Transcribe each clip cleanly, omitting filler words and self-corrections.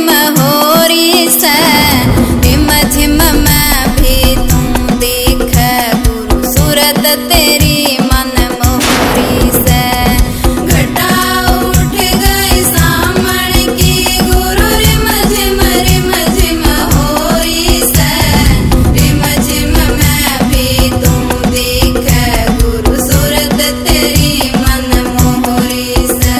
झिम होरी से रिम झिम मैं भी तू देख गुरु सूरत तेरी मन मोहरी से घटा उठ गई सामण की गुरु रिम झिम होरी से रिम झिम मैं भी तू देख गुरु सूरत तेरी मन मोहरी से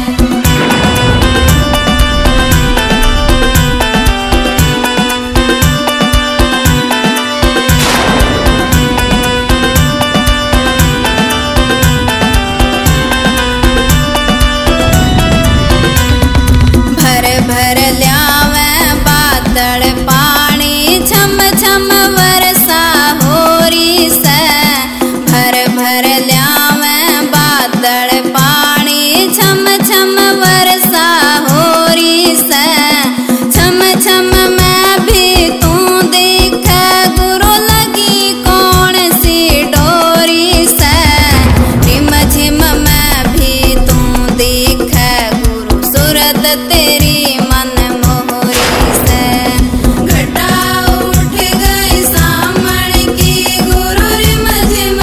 भर भर ल्यावे बादल पानी छम छम वर्षा होरी से भर भर ल्यावे बादल पानी छम छम वर्षा होरी से छम छम मैं भी तू देख गुरु लगी कौन सी डोरी से रिम झिम मैं भी तू देख गुरु सूरत तेरी मन मोहरी से घटा उठ गई सामण की गुरु रिम झिम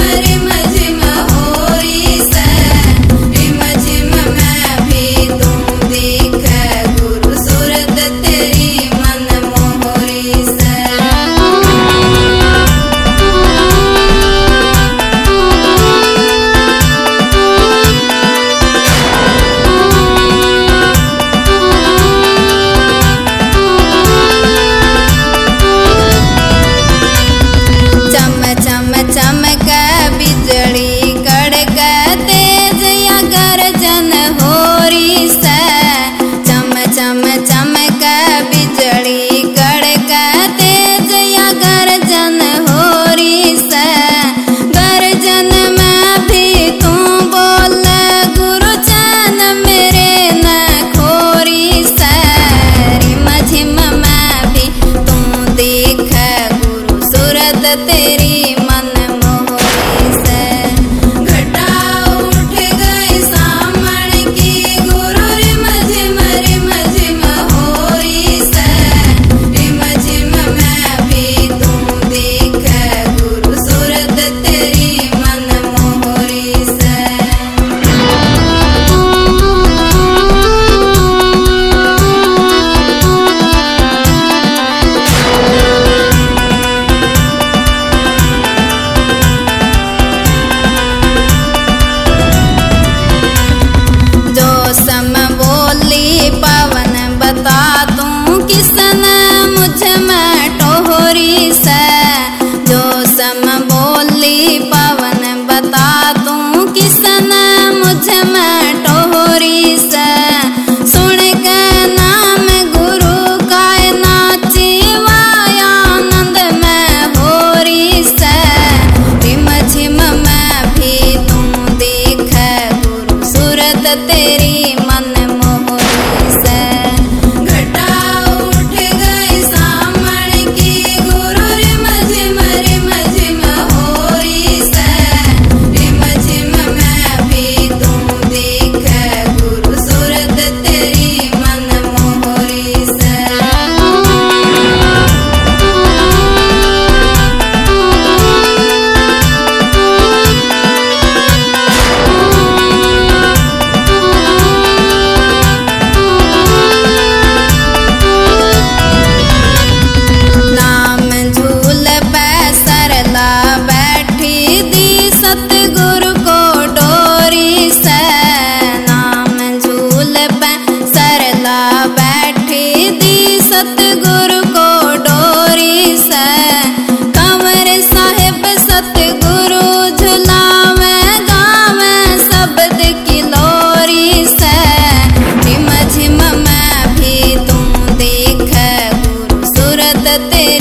होरी से रिम झिम मैं भी तू देख गुरु सूरत तेरी मन मोहरी से चम चम चमक बिजली कड़क तेज या गर्जन होरी से चम चम चमक बिजली कड़क तेज या गर्जन होरी से गर्जन में भी तू बोल गुरु चैन मेरे न खोरी से रिम झिम मैं भी तू देख गुरु सूरत तेरी मन मोहरी से घटा उठ गई सामण की गुरु रिम झिम होरी से रिम झिम मैं भी तू देख गुरु सूरत तेरी मन मोहरी से जो सम बोली पवन बता तू किसन मुझ में टोहरी से जो सम बोली पवन बता तू किसन मुझ में टोहरी से सुन के नाम गुरु का नाची आनंद में होरी से रिम झिम मैं भी तू देख गुरु सूरत तेरी मन मोहरी से घटा उठ गई सामण की गुरु रिम झिम होरी से रिम झिम मैं भी तू देख गुरु सूरत तेरी मन मोहरी से नाम झूल पे सरला बैठी दी सतगुरु को डोरी से नाम झूल पे सरला बैठी दी सतगुरु को डोरी से कंवर साहिब सतगुरु झुलावे गावे शब्द की लोरी से रिम झिम मैं भी तू देख गुरु सूरत तेरी